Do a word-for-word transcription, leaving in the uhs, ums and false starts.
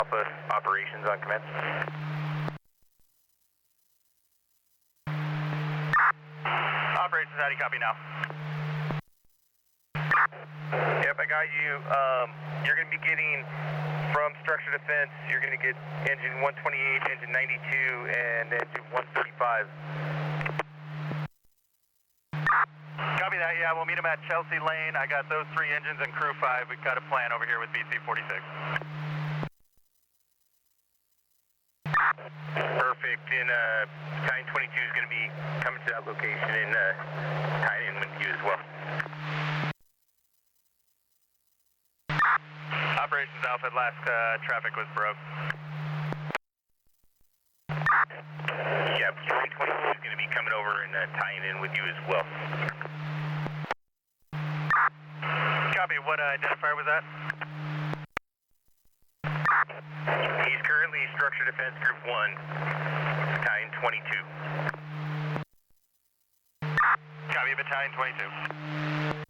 Alpha operations on command. Operations, how do you copy now? Yep, I got you. Um, you're going to be getting from structure defense, you're going to get engine one twenty-eight, engine ninety-two, and engine one thirty-five. Copy that, yeah, we'll meet them at Chelsea Lane. I got those three engines and crew five. We've got a plan over here with B C forty-six. Perfect, and uh, Battalion twenty-two is going to be coming to that location and uh, tying in with you as well. Operations Alpha, last uh, traffic was broke. Yeah, Battalion twenty-two is going to be coming over and uh, tying in with you as well. Copy, what uh, identifier was that? He's currently Structure Defense Group one, Battalion twenty-two. Copy, Battalion twenty-two.